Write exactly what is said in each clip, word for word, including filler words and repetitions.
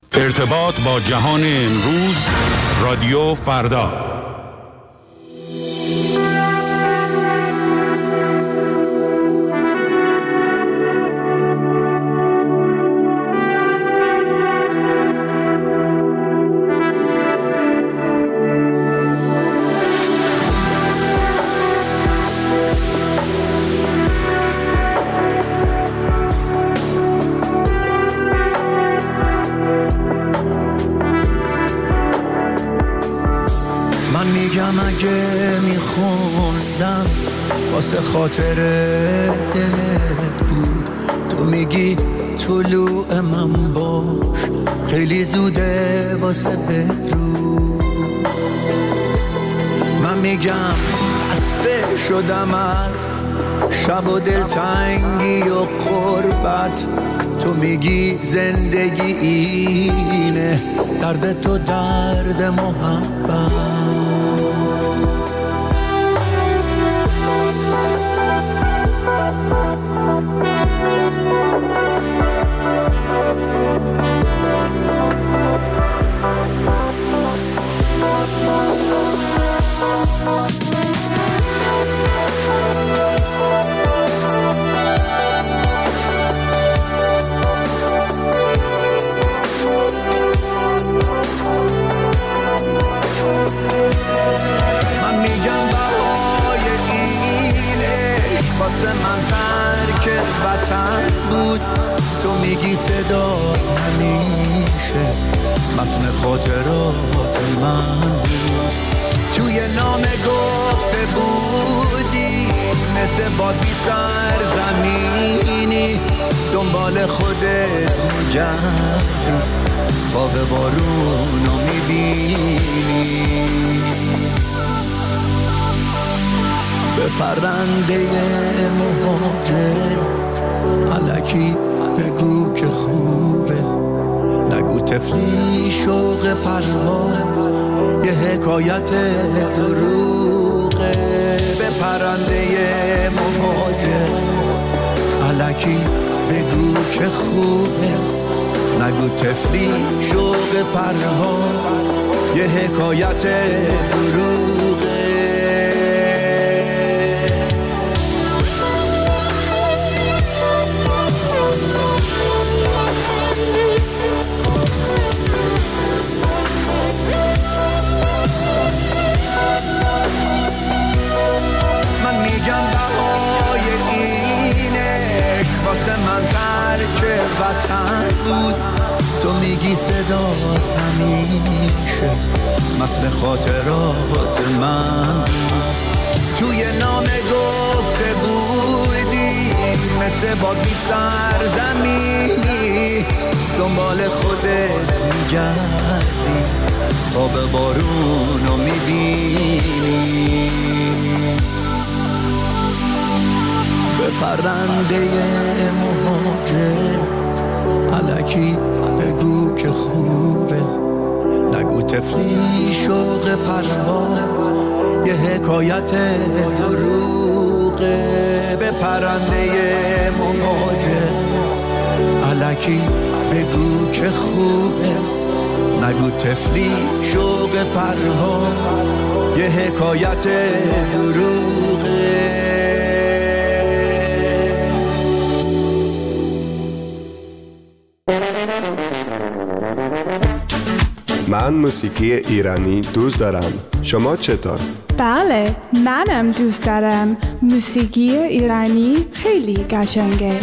ارتباط با جهان امروز، رادیو فردا. واسه خاطر دلت بود، تو میگی طلوع من باش، خیلی زوده واسه بدرود. من میگم خسته شدم از شب و دلتنگی و قربت، تو میگی زندگی اینه، درد تو درد محبت. واسه من ترک وطن بود، تو میگی صدا همیشه متن خاطرات من بود. توی نامه گفته بودی مثل باد بی سرزمینی، دنبال خودت میگردی، خواب بارونو میبینی. به پرنده مهاجر الکی بگو که خوبه، نگو تفلی شوق پرواز یه حکایت دروغه. به پرنده مهاجر الکی بگو که خوبه، نگو تفلی شوق پرواز یه حکایت دروغه. واسه من ترک وطن بود، تو میگی صدا همیشه متن خاطرات من بود. توی نامه گفته بودی مثل باد بی سرزمینی، دنبال خودت میگردی، خواب بارونو میبینی. به پرنده مهاجر الکی بگو که خوبه، نگو تفلی شوق پرواز یه حکایت دروغه. به پرنده مهاجر الکی بگو که خوبه، نگو تفلی شوق پرواز یه حکایت دروغه. من موسیقی ایرانی دوست دارم. شما چطور؟ بله، منم دوست دارم. موسیقی ایرانی خیلی قشنگه.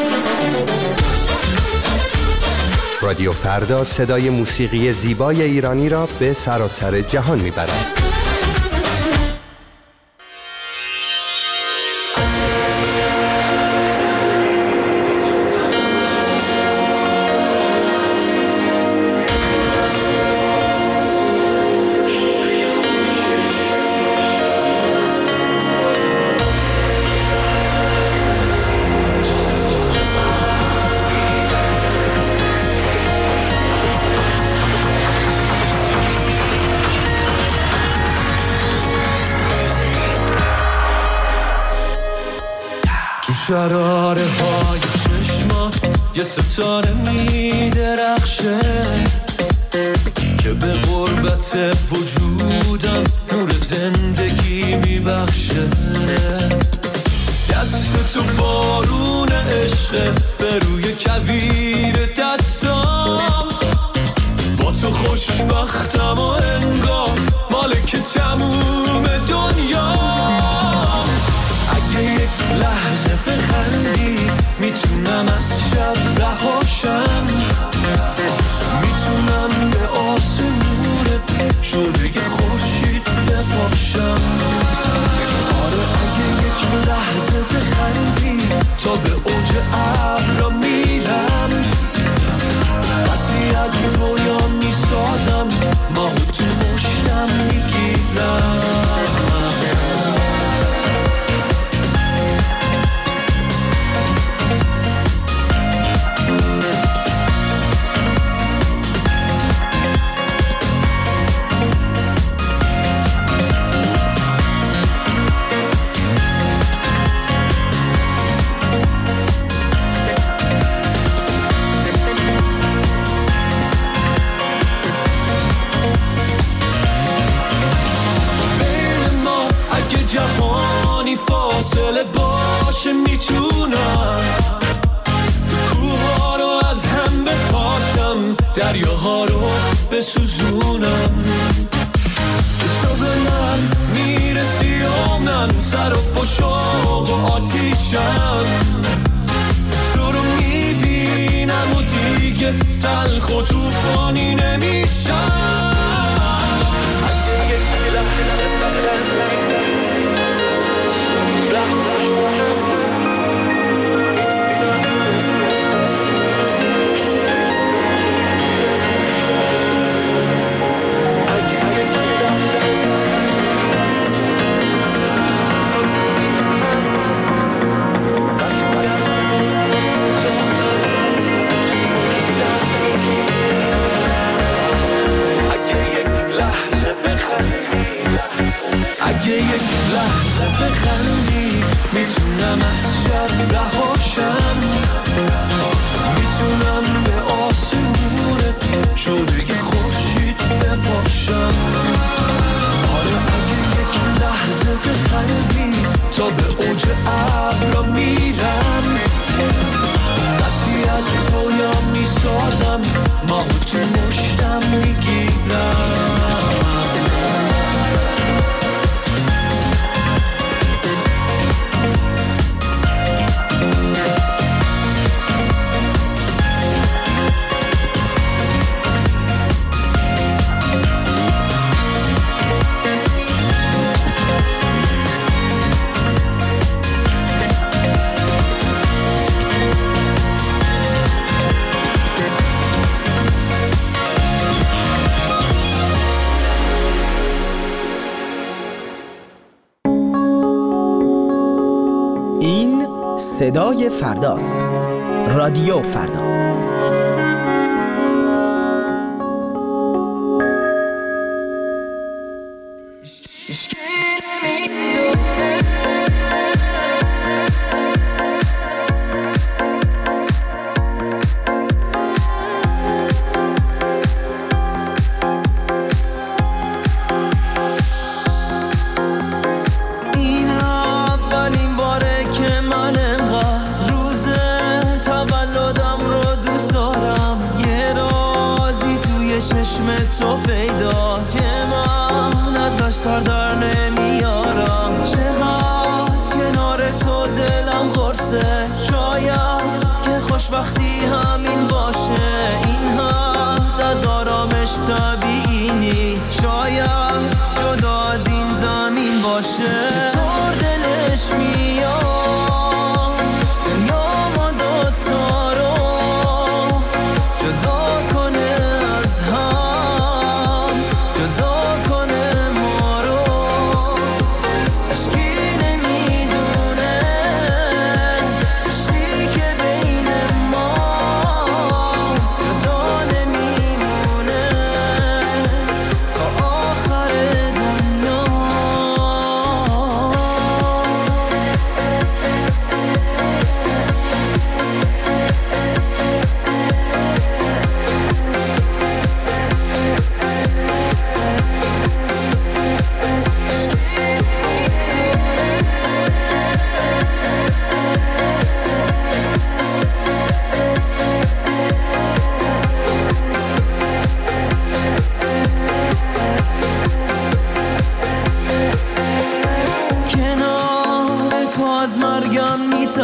رادیو فردا صدای موسیقی زیبای ایرانی را به سراسر جهان میبرد. شراره های چشمات یه ستاره می درخشه، حرارت وجودم نور زندگی میبخشه. دست تو بارون عشقه به روی کویر دستام، با تو خوشبختم و انگار مالک تموم دنیا. اگه یک لحظه بخندی میتونم از شب رهاشم، میتونم به آسمونت شعله خورشید بپاشم. آره اگه یک لحظه بخندی تا به اوج ابرا میرم، بسی از رویا میسازم ماهو تو مشتم میگیرم. جهانی فاصله باشه میتونم کوها رو از هم بپاشم، دریاها رو بسوزونم. تو به من میرسی و من سر و شوق و آتیشم، تو رو میبینم و دیگه تلخ و توفانی نمیشم. اگه یک لحظه اگه یک لحظه بخندی میتونم از شب رهاشم، میتونم به آسمونت شعله خورشید بپاشم. آره اگه یک لحظه بخندی تا به اوج ابرا میرم، بسی از رویا میسازم ماهو تو مشتم میگیرم. صدای فرداست. رادیو فردا. تو پیداست که من ازش سر در نمیارم. چقدر کنار تو دلم قرصه، شاید که خوشبختی همین باشه. این حد از آرامش طبیعی نیست، شاید جدا از این زمین باشه. چطور دلش میاد دنیا ما دوتا رو جدا کنه از هم، جدا کنه ما رو.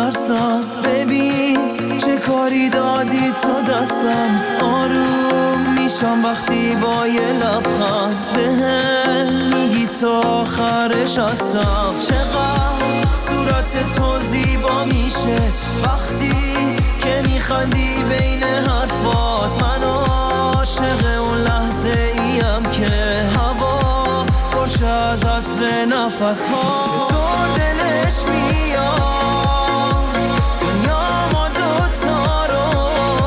میترسم. ببین چه کاری دادی تو دستم، آروم میشم وقتی با یه لبخند بهم میگی تو آخرش هستم. چقدر صورت تو زیبا میشه وقتی که میخندی بین حرفات. من عاشق اون لحظه ایم که هوا خوش از عطر نفس ها. چطور دلش میاد دنیا ما دوتا رو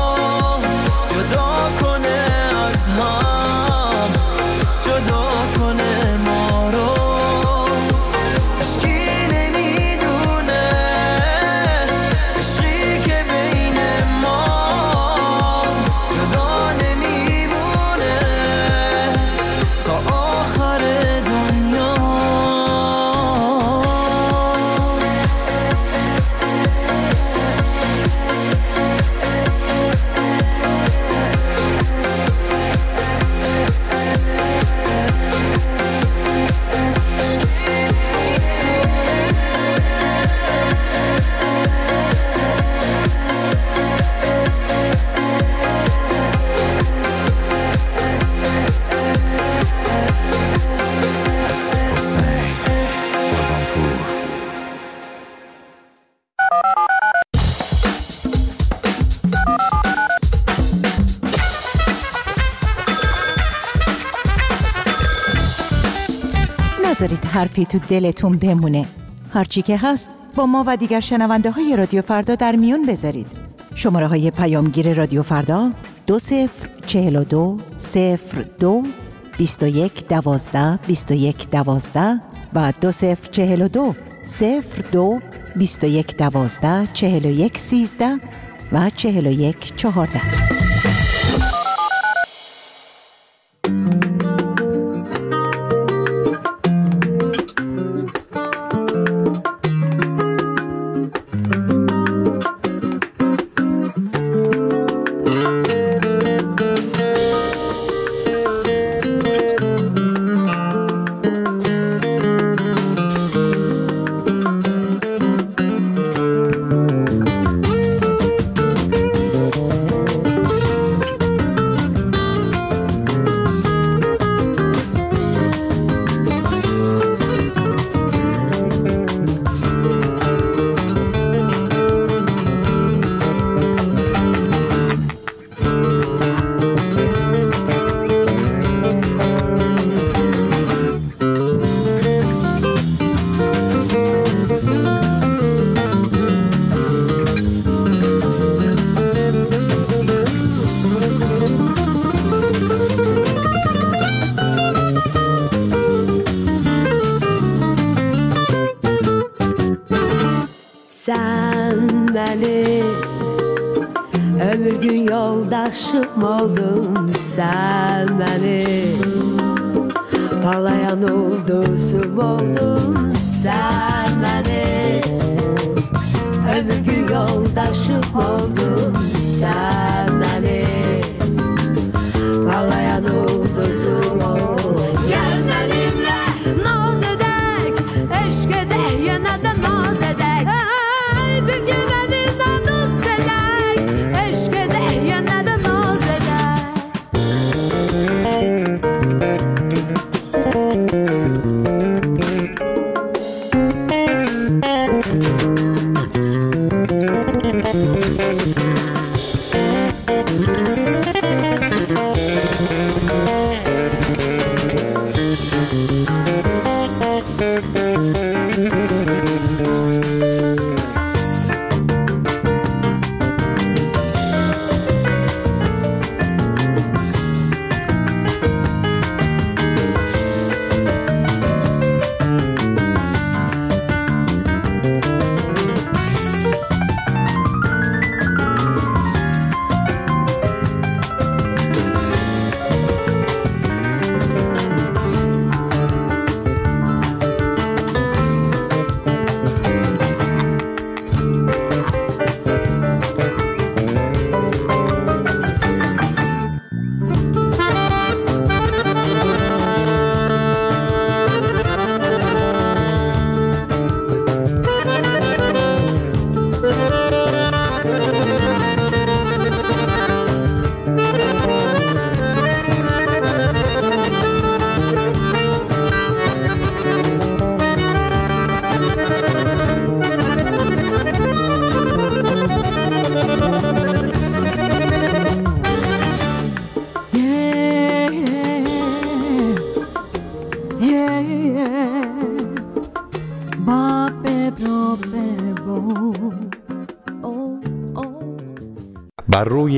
جدا کنه از هم، جدا کنه ما رو. عشقی نمیدونه عشقی که بین ماست جدا نمیمونه تا آخر دنیا. نذارید حرفی تو دلتون بمونه. هرچی که هست با ما و دیگر شنونده های رادیو فردا در میون بذارید. شماره های پیامگیر رادیو فردا دو صفر چهل و دو صفر دو بیست و یک دوازده بیست و یک دوازده و دو صفر چهل و دو صفر دو بیست و یک دوازده چهل و یک سیزده و چهل و یک چهارده. Ömür gün yoldaşım oldun sen benim, parlayan ulduzum oldun sen benim. Ömür gün yoldaşım oldun sen benim, parlayan ulduzum oldun. Gel benimle naz edek, eşk edek, yine de naz edek. Hey, bir gün benimle naz edek, eşk edek, yine de naz edek.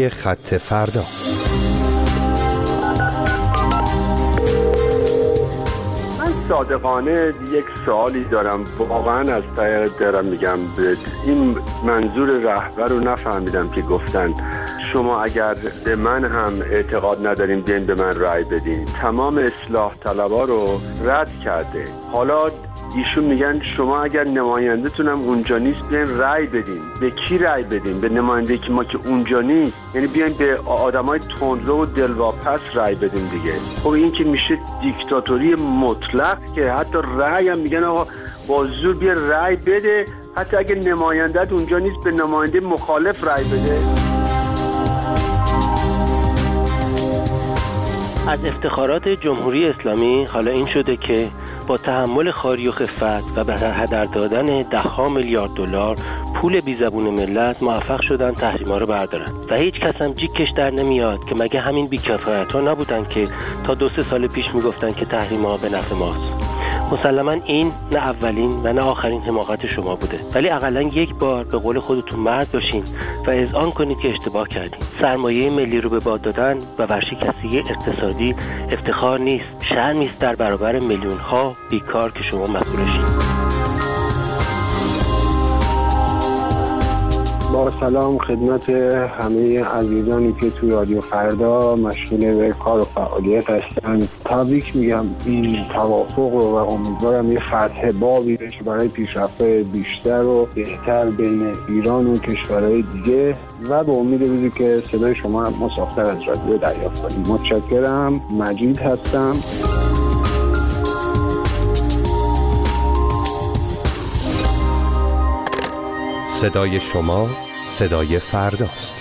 صدای خط فردا. صادقانه یک سوالی دارم، واقعا از ته دلم میگم، این منظور رهبر رو نفهمیدم که گفتن شما اگر به من هم اعتقاد ندارین بیاین به من رأی بدین. تمام اصلاح طلبا رو رد کرده. حالا ایشون میگن شما اگر نماینده‌تونم اونجا نیست بیاین رأی بدین. به کی رأی بدین؟ به نماینده که ما که اونجا نیست، یعنی بیاین به آدمای تندرو و دلواپس رأی بدین دیگه. خب این که میشه دیکتاتوری مطلق که حتی رأی هم میگن آقا با زور بیا رأی بده، حتی اگر نماینده‌ت اونجا نیست به نماینده مخالف رأی بده. از افتخارات جمهوری اسلامی حالا این شده که با تحمل خاری و خفت و به هدر دادن ده ها میلیارد دلار پول بی زبون ملت موفق شدن تحریما رو بردارن و هیچ کس هم جیکش در نمیاد که مگه همین بی‌کفایت‌ها نبودن که تا دو سه سال پیش میگفتن که تحریما به نفع ماست. مسلماً این نه اولین و نه آخرین حماقت شما بوده، ولی حداقل یک بار به قول خودتون مرد باشین و اذعان کنید که اشتباه کردین. سرمایه ملی رو به باد دادن و ورشکستگی اقتصادی افتخار نیست، شرمی است در برابر میلیون ها بیکار که شما مسئولشین. با سلام خدمت همه عزیزانی که تو رادیو فردا مشغول به کار و فعالیت هستند. تبریک میگم این توافق رو و امیدوارم یه فتح بابی بشه برای پیشرفت بیشتر و بهتر بین ایران و کشورهای دیگه و به امید روزی که صدای شما مسافر از رادیو دریافت کنیم. متشکرم. مجید هستم. صدای شما صدای فرداست.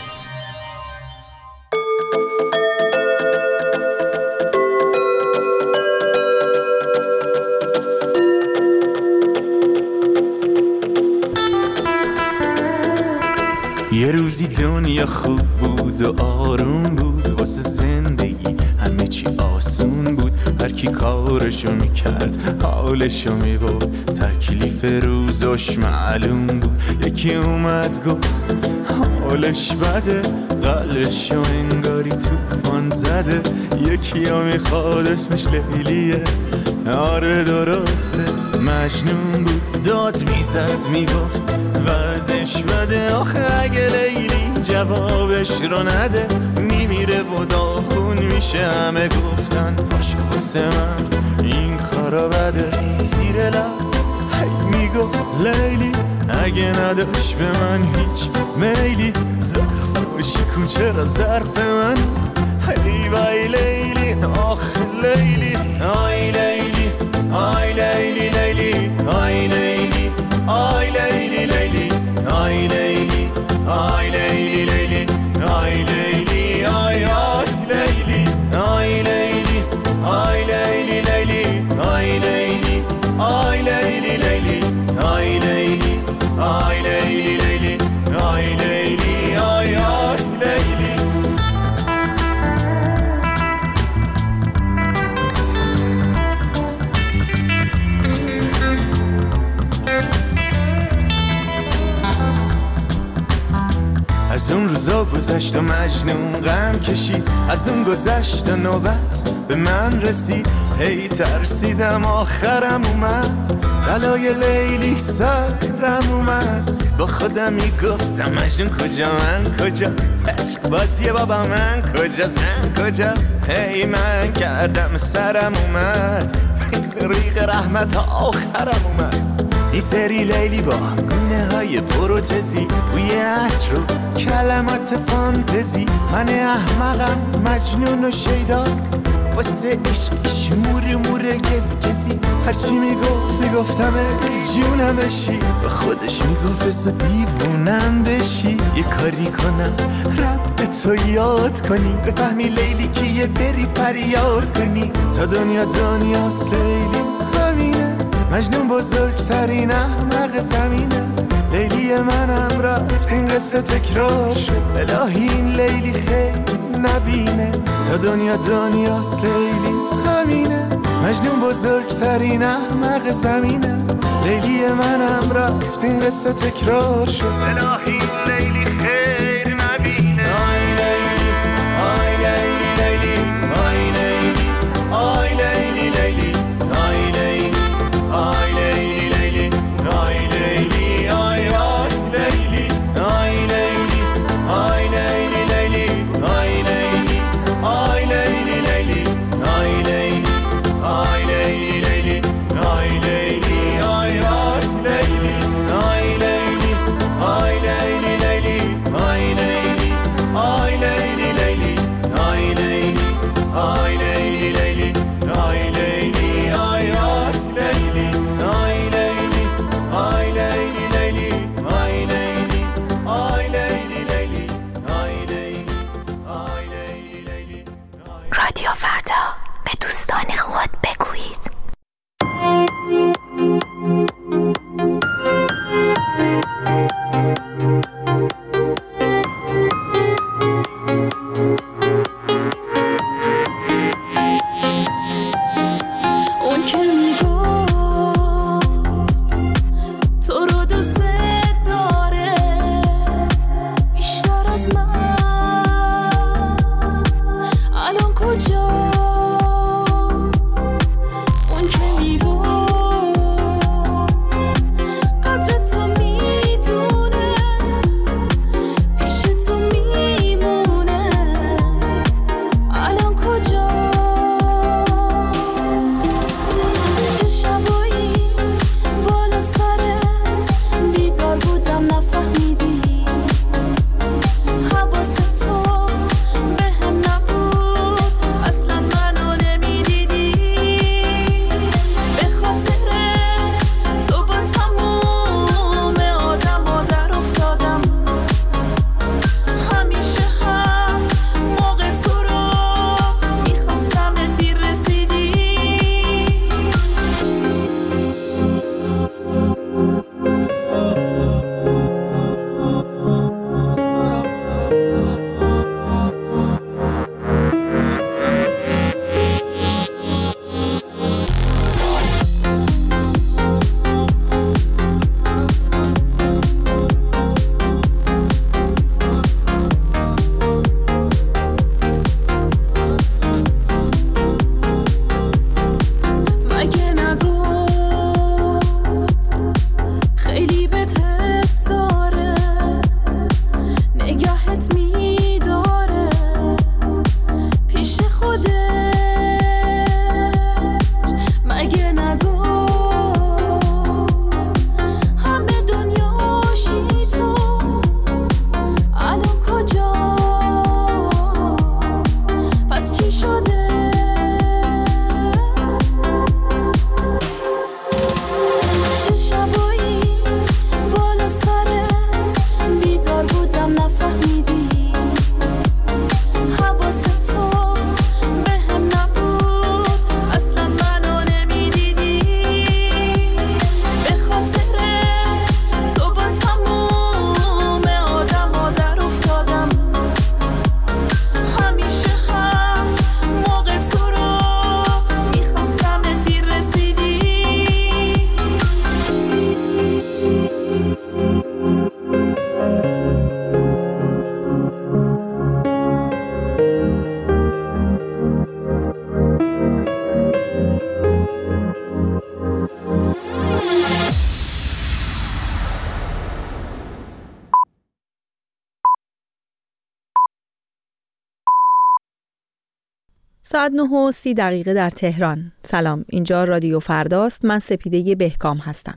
یه روزی دنیا خوب بود و آروم بود، واسه زندگی همه چی آسون بود، هر کی کارشو میکرد حالشو میبود، تکلیف روزش معلوم بود. یکی اومد گفت حالش بده، قلبشو انگاری توفان زده. یکی ها میخواد اسمش لیلیه، آره درسته مجنون بود، داد میزد میگفت وضعش بده. آخه اگه لیلی جوابش رو نده میمیره و داغون میشه. همه گفتن باشه واسه مرد این کارا بده. زیر لب هی میگفت لیلی اگه نداشت به من هیچ میلی، ظرفش کو چرا ظرف من. هی وای لیلی آخ لیلی، آی لیلی آی لیلی لیلی آی لیلی آی لیلی لیلی آی لیلی آی لیلی لیلی آی لیلی آی آی لیلی آی لیلی آی لیلی لیلی آی لیلی آی لیلی لیلی آی لیلی آی لیلی لیلی آی لیلی آی آی لیلی. از اون روزا گذشت و مجنون غم کشید، از اون گذشت و نوبت به من رسید. هی ترسیدم آخرم اومد، بلای لیلی سرم اومد. با خودم میگفتم مجنون کجا من کجا، عشق بازی بابا من کجا زن کجا. هی من کردم سرم اومد، ریق رحمت آخرم اومد. این سری لیلی با گونه های پروتزی، بوی عطر و کلمات فانتزی. من احمقم مجنون و شیدا، واسه عشقش مور مور گز گزی. هرچی میگفت میگفتم جونم بشی، به خودش میگفت بسا دیوونم بشی. یه کاری کنم رب تو یاد کنی، بفهمی لیلی کیه بری فریاد کنی. تا دنیا دنیاست لیلی همینه، مجنون بزرگترین احمق زمینه. لیلی منم رفت این قصه تکرار شد، الهی این لیلی خیلی نبینه. تا دنیا دنیاست لیلی همینه، مجنون بزرگترین احمق زمینه. لیلی منم رفت این قصه تکرار شد، الهی این لیلی خیلی نبینه. آی لیلی رادیو فردا به دوستان خود بگویید. ساعت نه و سی دقیقه در تهران. سلام، اینجا رادیو فرداست. من سپیده بهکام هستم.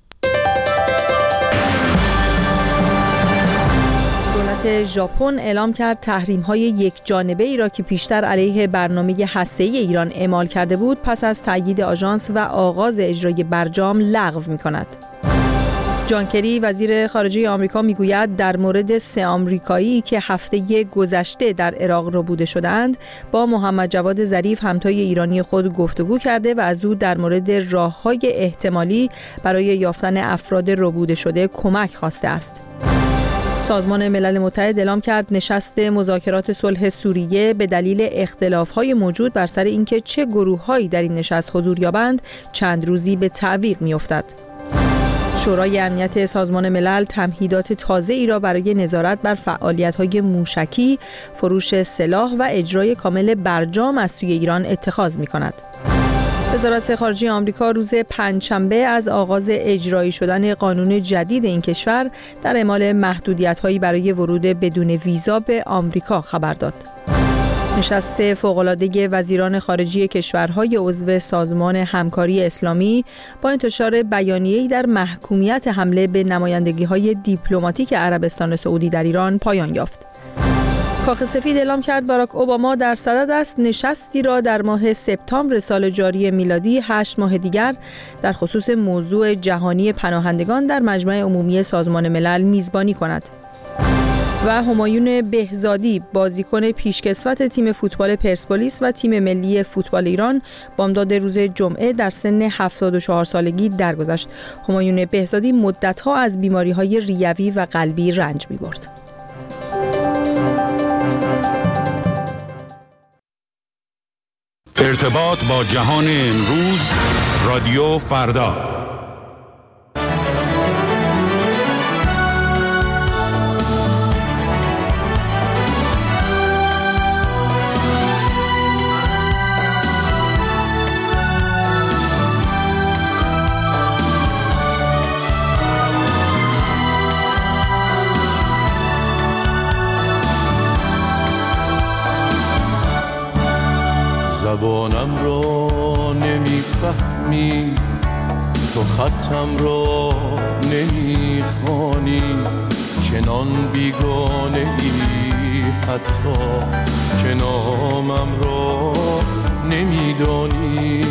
دولت ژاپن اعلام کرد تحریم‌های یک جانبه ای را که پیشتر علیه برنامه هسته‌ای ایران اعمال کرده بود پس از تأیید آژانس و آغاز اجرای برجام لغو می‌کند. جان کری وزیر خارجه آمریکا میگوید در مورد سه آمریکایی که هفته گذشته در عراق ربوده شدند با محمد جواد ظریف همتای ایرانی خود گفتگو کرده و از او در مورد راه‌های احتمالی برای یافتن افراد ربوده شده کمک خواسته است. سازمان ملل متحد اعلام کرد نشست مذاکرات صلح سوریه به دلیل اختلاف‌های موجود بر سر اینکه چه گروه‌هایی در این نشست حضور یابند چند روزی به تعویق می‌افتد. شورای امنیت سازمان ملل تمهیدات تازه ای را برای نظارت بر فعالیت‌های موشکی، فروش سلاح و اجرای کامل برجام از سوی ایران اتخاذ می‌کند. وزارت خارجه آمریکا روز پنجشنبه از آغاز اجرایی شدن قانون جدید این کشور در اعمال محدودیت‌هایی برای ورود بدون ویزا به آمریکا خبر داد. نشست فوق‌العاده وزیران خارجه کشورهای عضو سازمان همکاری اسلامی با انتشار بیانیه‌ای در محکومیت حمله به نمایندگی‌های دیپلماتیک عربستان سعودی در ایران پایان یافت. کاخ سفید اعلام کرد باراک اوباما در صدد است نشستی را در ماه سپتامبر سال جاری میلادی هشت ماه دیگر در خصوص موضوع جهانی پناهندگان در مجمع عمومی سازمان ملل میزبانی کند. و همایون بهزادی بازیکن پیشکسوت تیم فوتبال پرسپولیس و تیم ملی فوتبال ایران بامداد روز جمعه در سن هفتاد و چهار سالگی درگذشت. همایون بهزادی مدت‌ها از بیماری‌های ریوی و قلبی رنج می‌برد. ارتباط با جهان امروز، رادیو فردا. زبانم را نمیفهمی، تو خطم را نمیخوانی، چنان بیگانه ای حتی که نامم را نمیدانی.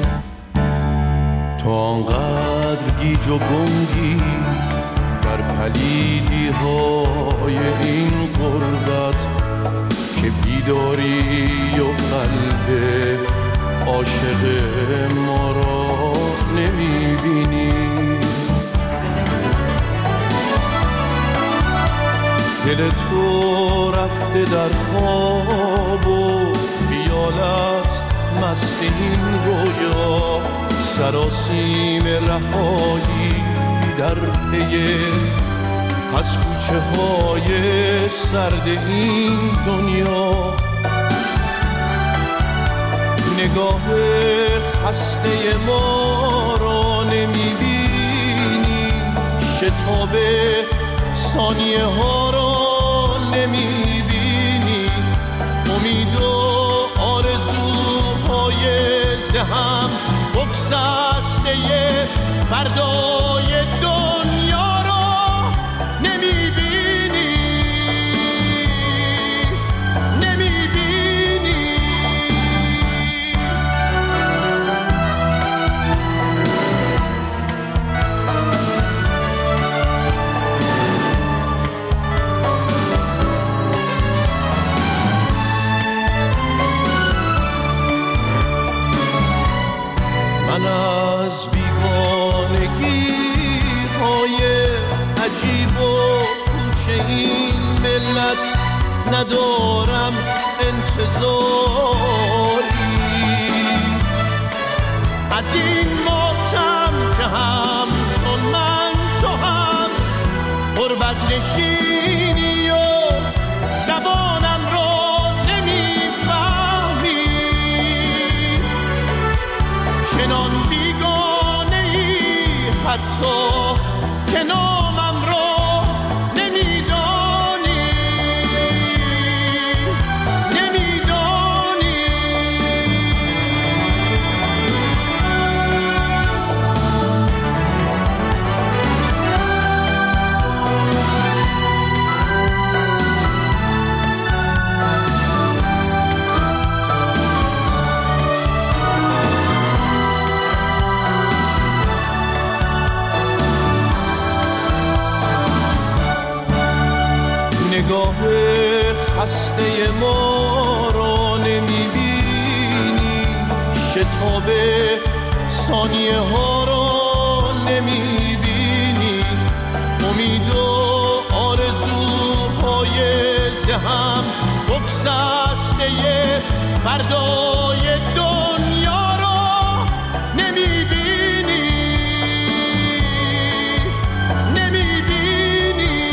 تو آنقدر گیج و گنگی در پلیدی های این غربت که بیداری و قلب عاشق ما را نمیبینی. دل تو رفته در خواب و خیالت مست این رویا، سراسیم رهایی در پی از کوچه های سرد این دنیا. نگاه خسته ما را نمیبینی، شتاب ثانیه ها را نمیبینی، امید و آرزوهای ذهن بگسسته فردای دنیا را نمیبینی، نمیبینی. من از بیگانگی های عجیب و کوچه این ملت ندارم انتظاری، از این ماتم که هم چون من تو هم غربت نشینی و زبانم را نمیفهمی، چنان بیگانه ای حتی که نامم را نمیدانی، نمیدانی. نگاه خسته ما را نمیبینی، شتاب ثانیه ها را نمیبینی، امید و آرزوهای ذهن بگسسته فردای دنیا را نمیبینی، نمیبینی.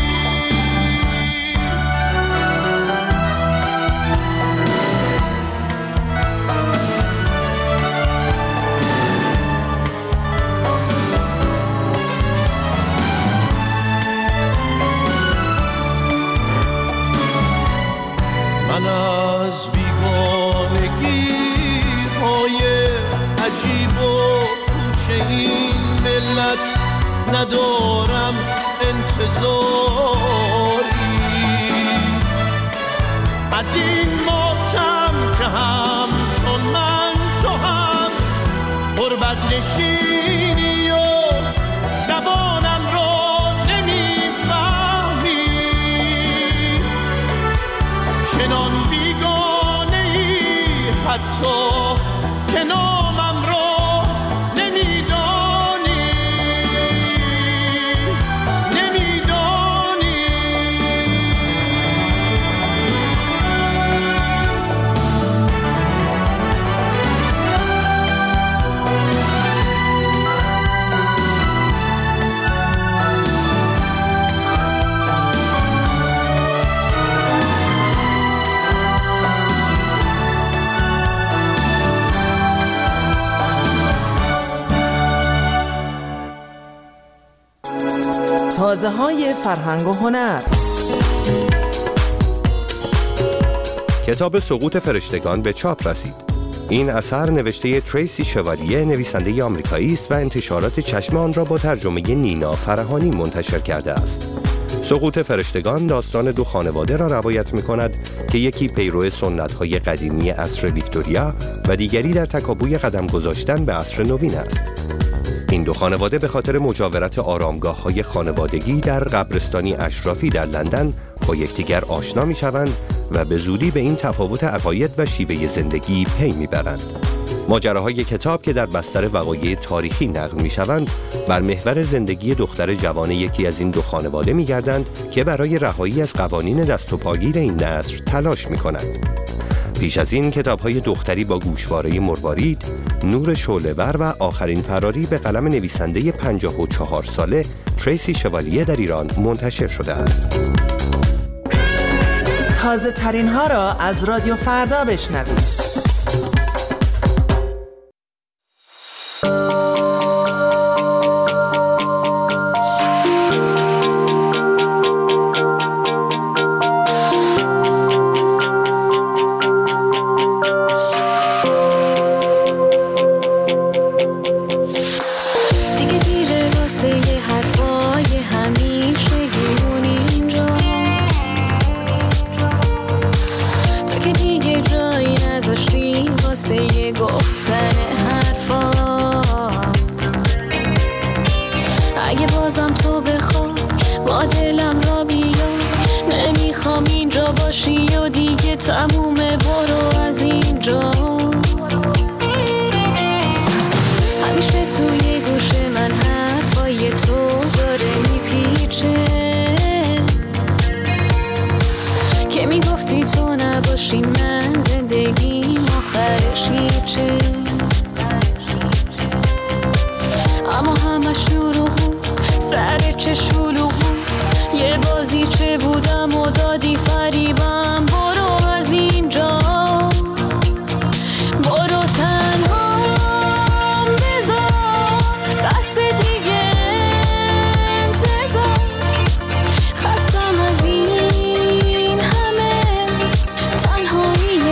من از بیگانگی های عجیب و کوچه این ملت ندارم انتظاری، از این ماتم که هم چون من تو هم غربت نشینی و زبانم را نمیفهمی، حتی که نامم رو نمیدانی نمیدانی تازه های فرهنگ و هنر. کتاب سقوط فرشتگان به چاپ رسید. این اثر نوشته تریسی شوالیه، نویسنده آمریکایی است و انتشارات چشم آن را با ترجمه نینا فرهانی منتشر کرده است. سقوط فرشتگان داستان دو خانواده را روایت می‌کند که یکی پیرو سنت‌های قدیمی عصر ویکتوریا و دیگری در تکاپوی قدم گذاشتن به عصر نوین است. این دو خانواده به خاطر مجاورت آرامگاه‌های خانوادگی در قبرستانی اشرافی در لندن با یکدیگر آشنا می‌شوند و به زودی به این تفاوت عقاید و شیوه زندگی پی می‌برند. ماجراهای کتاب که در بستر وقایع تاریخی نقل می‌شوند، بر محور زندگی دختر جوان یکی از این دو خانواده می‌گردند که برای رهایی از قوانین دست و پاگیر این نسل تلاش می‌کنند. پیش از این کتاب‌های دختری با گوشواره مروارید، نور شعله‌ور و آخرین فراری به قلم نویسنده پنجاه و چهار ساله تریسی شوالیه در ایران منتشر شده است. تازه ترین ها را از رادیو فردا بشنوید. تمومه برو از اینجا. همیشه توی گوش من حرفای تو داره میپیچه که میگفتی تو نباشی من زندگیم آخرش هیچه. اما همه شروع سر چه شلوغ یه بازی چه بودم و دادی فریبم. برو از اینجا برو تنها بذار بس دیگه انتظار. خستم از این همه تنهایی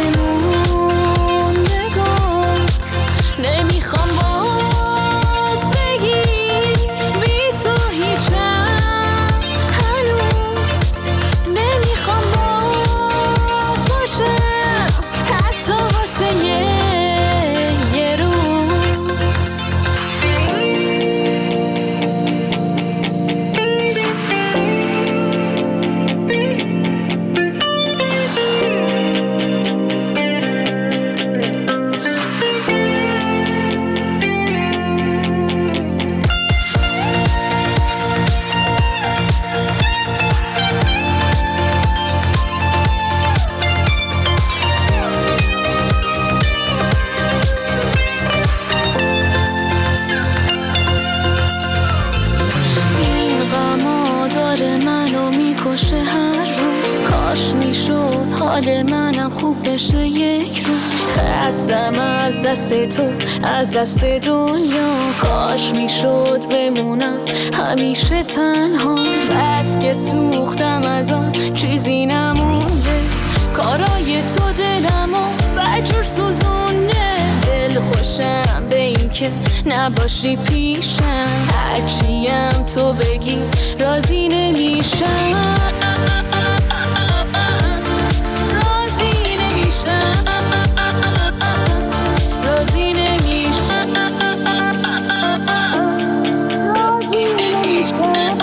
موندگار. نمیخوام باز بگی بی تو هیچم هنوز. نمیخوام باد باشم حتی واسه یه یه روز. این غما داره منو میکشه هر روز. کاش میشد حال منم خوب بشه یک روز. خستم از دست تو از دست دنیا. کاش میشد بمونم همیشه تنها. بس که سوختم از آن چیزی نمونده. کارای تو دلمو بجور سوزونده. دل خوشم به این که نباشی پیشم. هرچیم تو بگی راضی نمیشم. راضی نمیشم. راضی نمیشم. راضی نمیشم.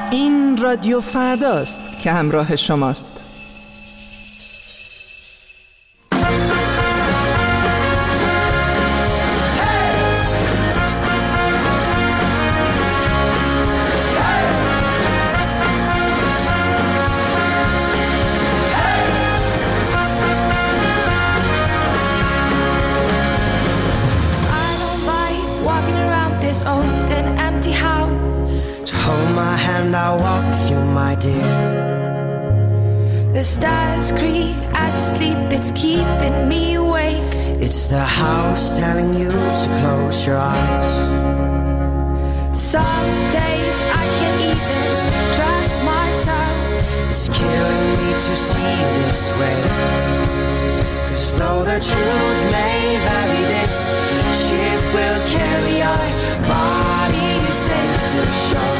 این رادیو فرداست که همراه شماست. I'll walk with you, my dear. The stars creak as I sleep, it's keeping me awake. It's the house telling you to close your eyes. Some days I can't even trust myself. It's killing me to see you this way. 'Cause though the truth may vary, this ship will carry our bodies safe to shore.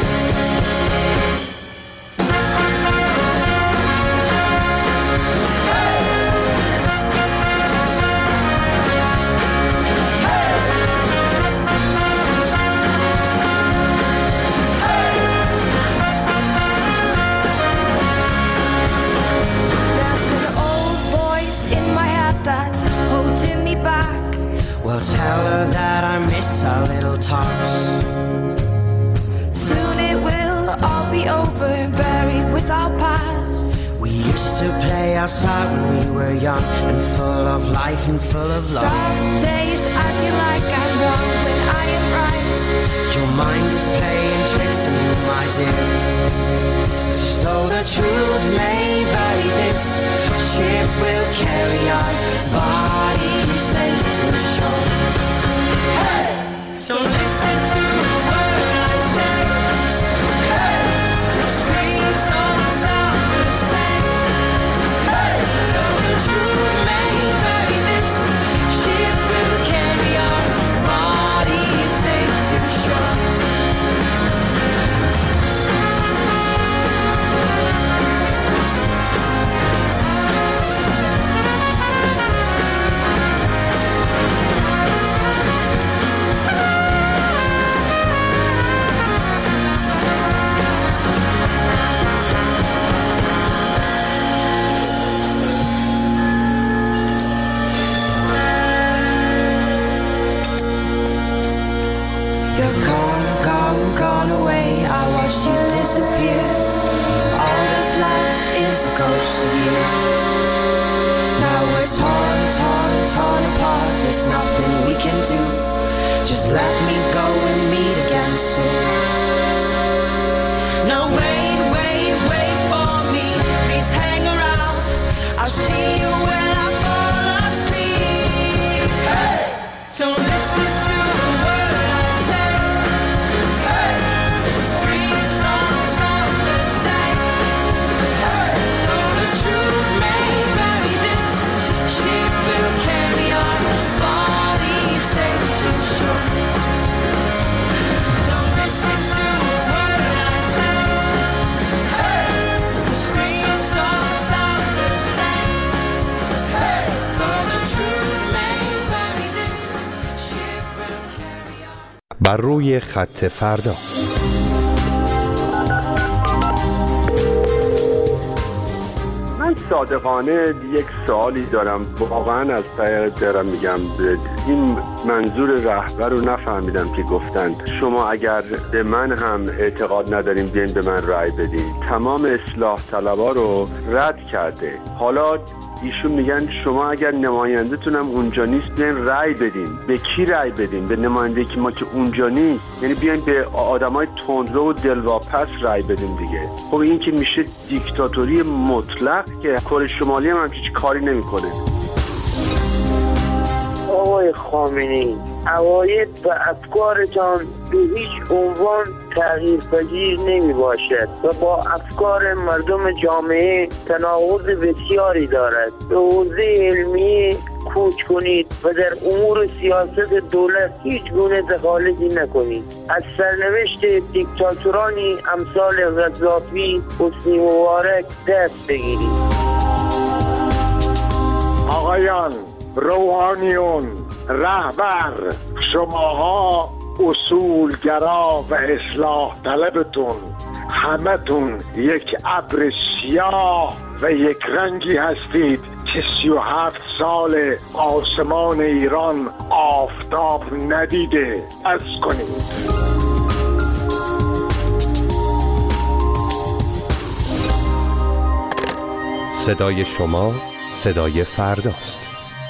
Well, tell her that I miss our little talks. Soon it will all be over, buried with our past. We used to play outside when we were young and full of life and full of love. Some days I feel like I'm wrong when I am right. Your mind is playing tricks on you, my dear. 'Cause though the truth may vary, this ship will carry our bodies safe to shore. Hey! So listen to the word I say. Hey! The streams all sound the same. Hey! Though the truth may vary, this ship will carry our bodies safe to shore. You're gone, gone, gone away. I watched you disappear. All that's left is a ghost of you. Now we're torn, torn, torn apart. There's nothing we can do. Just let me go and meet again soon. Now wait, wait, wait for me. Please hang around. I'll see you when I fall asleep. Hey! Don't listen to the word I say. Hey! The screams all sound the same. Hey! Though the truth may vary, this ship will carry our bodies safe to shore. Don't listen to the word I say. Hey! The screams all sound the same. Hey! Though the truth may vary, this ship will carry our. بر روی خط فردا. من صادقانه یک سوالی دارم، واقعا از ته دلم میگم. این منظور رهبر رو نفهمیدم که گفتن شما اگر به من هم اعتقاد ندارین بیاین به من رأی بدین. تمام اصلاح طلبا رو رد کرده. حالا ایشون میگن شما اگر نماینده‌تونم اونجا نیست بیاین رأی بدین. به کی رأی بدین؟ به نماینده که ما که اونجا نیست. یعنی بیاین به آدمای تندرو و دلواپس رأی بدین دیگه. خب این که میشه دیکتاتوری مطلق که کره شمالی هم هیچ کاری نمیکنه. آقای خامنه‌ای، عقاید و افکارتان به هیچ عنوان تغییر پذیر نمی باشد و با افکار مردم جامعه تناقض بسیاری دارد. به حوزه علمی کوچ کنید و در امور سیاست دولت هیچ گونه دخالتی نکنید. از سرنوشت دیکتاتورانی امثال قذافی، حسنی مبارک دست بگیرید. آقایان، روحانیون، رهبر، شماها اصولگرا و اصلاح طلبتون همتون یک ابر سیاه و یک رنگی هستید که سی و هفت سال آسمان ایران آفتاب ندیده. از کنید. صدای شما صدای فرداست.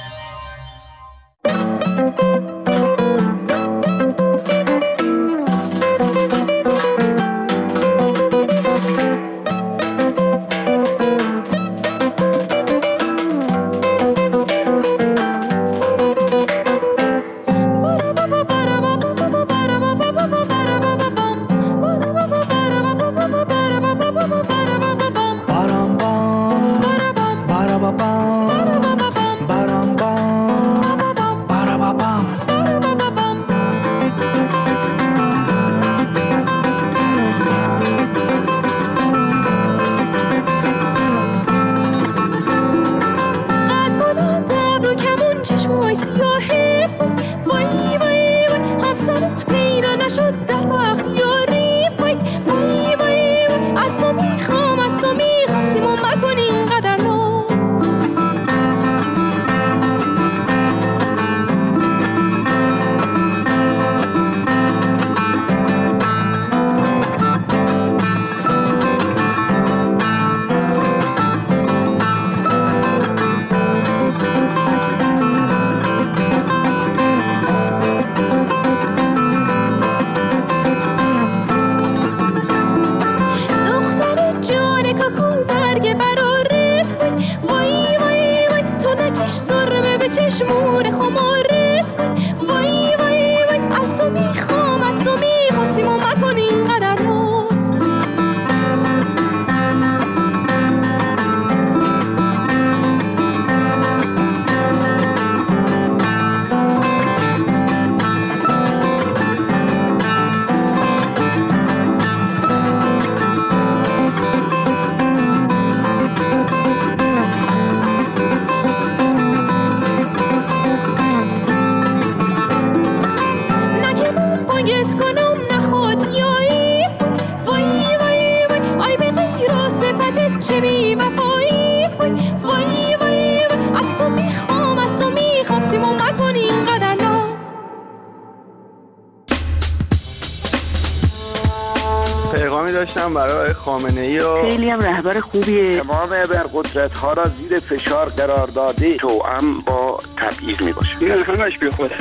پیغامی داشتم برای خامنه‌ای و خیلی هم رهبر خوبیه. تمام ابرقدرت‌ها را زیر فشار قرار داده. توأم با تبعیض میباشه. این همش بیخوده.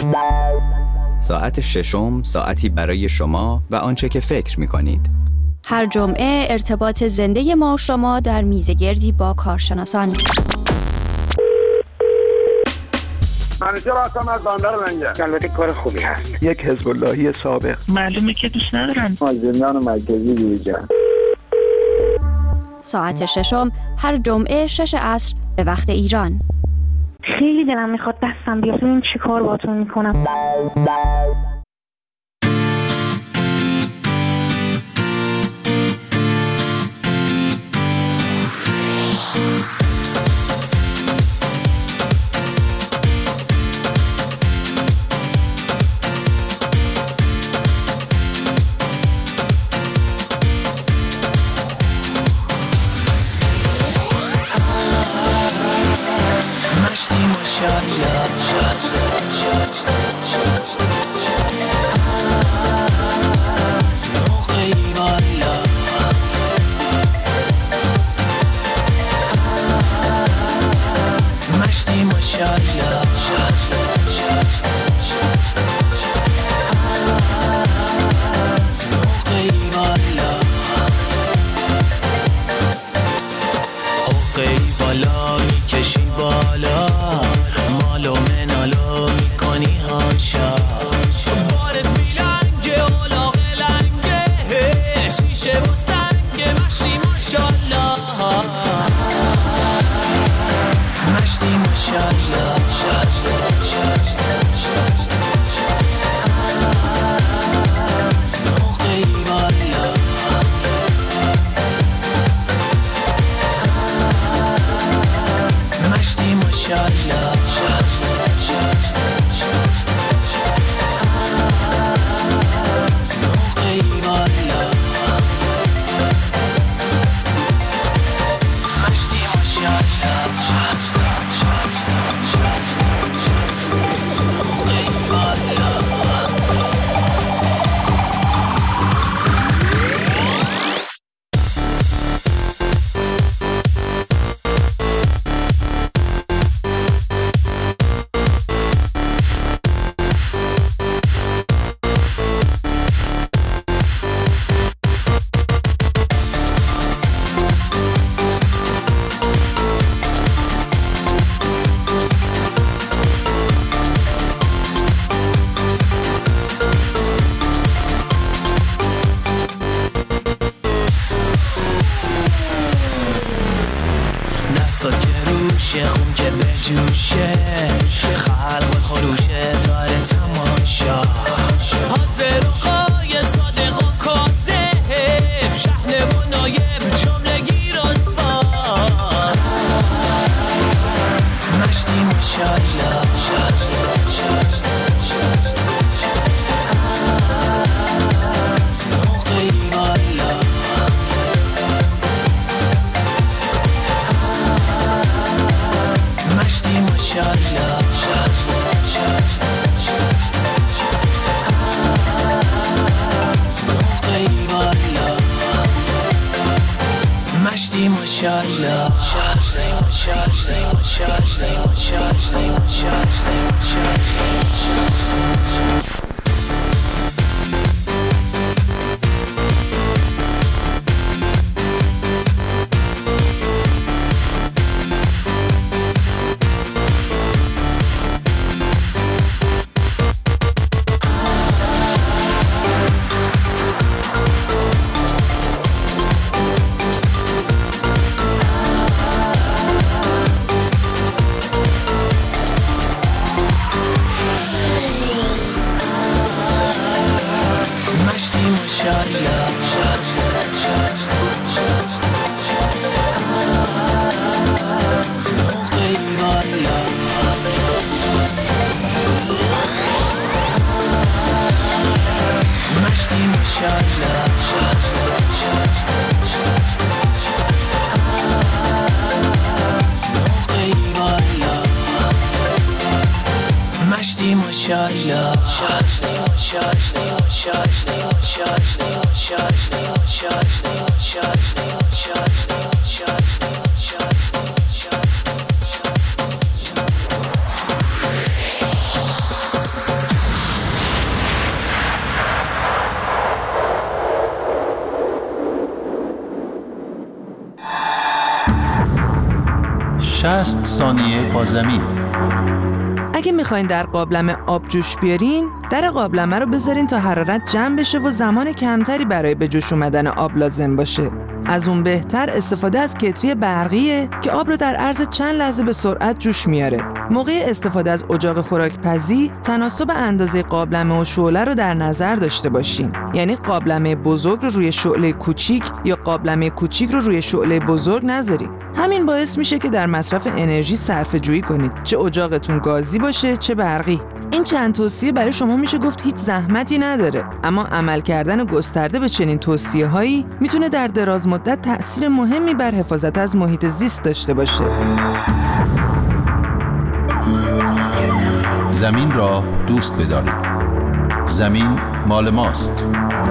ساعت ششم ساعتی برای شما و آنچه که فکر می‌کنید. هر جمعه ارتباط زنده ما و شما در میزگردی با کارشناسان. منیجر هستم از بندر لنگر. البته کار خوبی هست. یک حزب اللهی سابق. معلومه که دوست ندارن. از زندان مرکزی بیرون. ساعت ششم هر جمعه شش عصر به وقت ایران. خیلی دلم میخواد دستم بیاد. این چی کار باهاتون میکنم؟ جوشه خون که به جوشه خلق خروشه داره تماشا حاضر و قای صادق و کاذب شحنه و نایب جملگی رسوا مشتی ماشالله نقطه‌ای والا مشتی ماشالله نقطه‌ای والا مشتی ماشالله شصت ثانیه با زمین. اگه میخواین در قابلمه آب جوش بیارین، در قابلمه رو بذارین تا حرارت جمع بشه و زمان کمتری برای به جوش اومدن آب لازم باشه. از اون بهتر استفاده از کتری برقیه که آب رو در عرض چند لحظه به سرعت جوش میاره. موقع استفاده از اجاق خوراکپزی تناسب اندازه قابلمه و شعله رو در نظر داشته باشین. یعنی قابلمه بزرگ رو روی شعله کوچیک یا قابلمه کوچیک رو روی شعله بزرگ نذارین. همین باعث میشه که در مصرف انرژی صرفه‌جویی کنید، چه اجاقتون گازی باشه چه برقی. این چند توصیه برای شما میشه گفت هیچ زحمتی نداره، اما عمل کردن گسترده به چنین توصیه‌هایی میتونه در دراز مدت تأثیر مهمی بر حفاظت از محیط زیست داشته باشه. زمین را دوست بدارید. زمین مال ماست.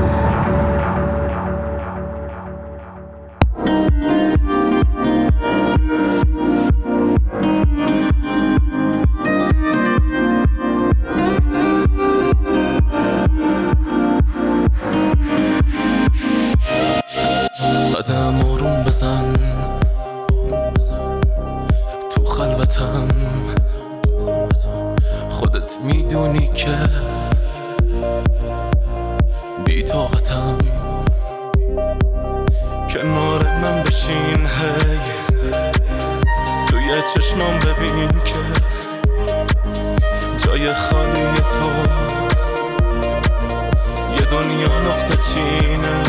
قدم آروم بزن تو خلوتم، خودت میدونی که بی طاقتم. کنار من بشین هی توی چشمام ببین که جای خالی تو یه دنیا نقطه چینه.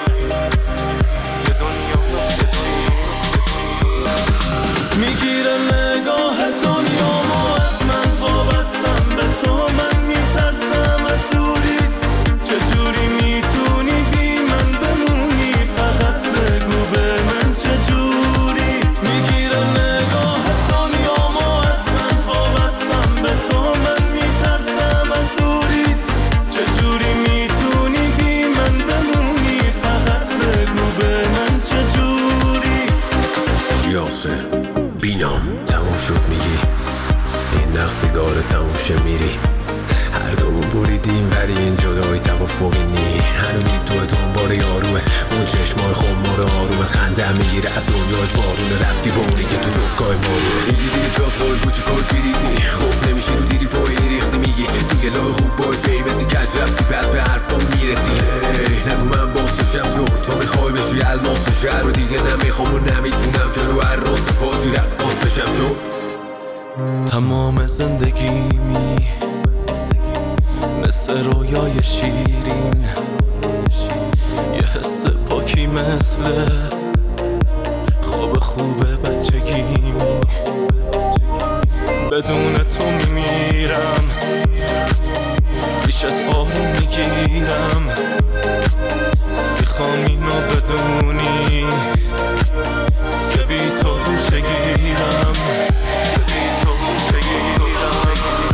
میگیره نگاه دنیامو از من، وابستم به تو، من میترسم از دوریت. چجوری میتونی بی من بمونی؟ فقط بگو به من چجوری. میگیره نگاه دنیامو از من، وابستم به تو، من میترسم از دوریت. چجوری میتونی بی من بمونی؟ فقط بگو به من چجوری. یاسر بینام تموم شد میگی، این نقصیگار تموم شه میری. هر دومون بریدیم ولی این جدایی توافقی نی. هنوزی تو دنبال یاروه، اون چشمای خمار آرومت خنده میگیره از دنیای وارونه. رفتی با اونی که تو جگاه مارونه. میگی دیگه جا سال کوچی کار بیریدنی، خوف نمیشی رو دیری پایی ریختی. میگی دیگه لای خوب بای فیمتی کج رفتی بعد به حرفا میرسی. نگو من باسشم چون تو میخوای بشی الماس شهر رو دیگه نمیخوام و نمیتونم جلو هر ارتفاعی میخواستی رقاص بشم شو. تمام زندگیمی مثل رویای شیرین، یه حس پاکی مثل خواب خوب بچگیمی. بدون تو میمیرم، پیشت آروم میگیرم، میخوام اینو بدونی که بی تو روشه گیرم، بی تو روشه گیرم.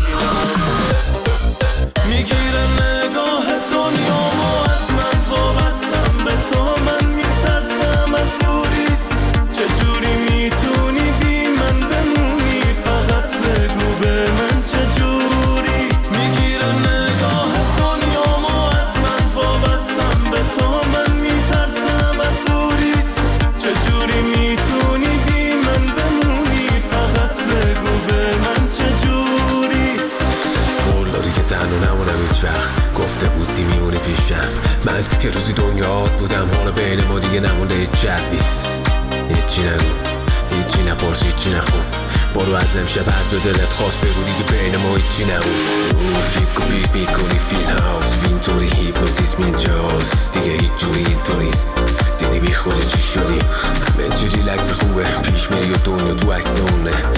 میگیره نگاه دنیا و از من وابستم به تو، من میترسم از دوریت، چجوری میتونی بی من بمونی، فقط بگو به من چجوری. میگیره نگاه دنیا و از من وابستم به تو، من میترسم از دوریت، چجوری میتونی بی من بمونی، فقط بگو به من چجوری. قول داری که تنها نمونم هیچ وقت، گفته بودی میمونی پیشم. من یه روزی دنیات بودم، حالا بین ما دیگه نمونده هیچ جویز. هیچی نگو، هیچی نپرس، هیچی نخون، برو از امشب هر جا دلت خواست بگو، دیگه بین ما هیچی نبود. موزیک و بیت میکنی فیل هاوس، وینطوری هیپنوتیزم اینجاست، دیگه هیچ جوری اینطوریست. دیدی بی خودی چی شدی، همه چی ریلکس خوبه، پیش میری و دنیا تو عکس اونه.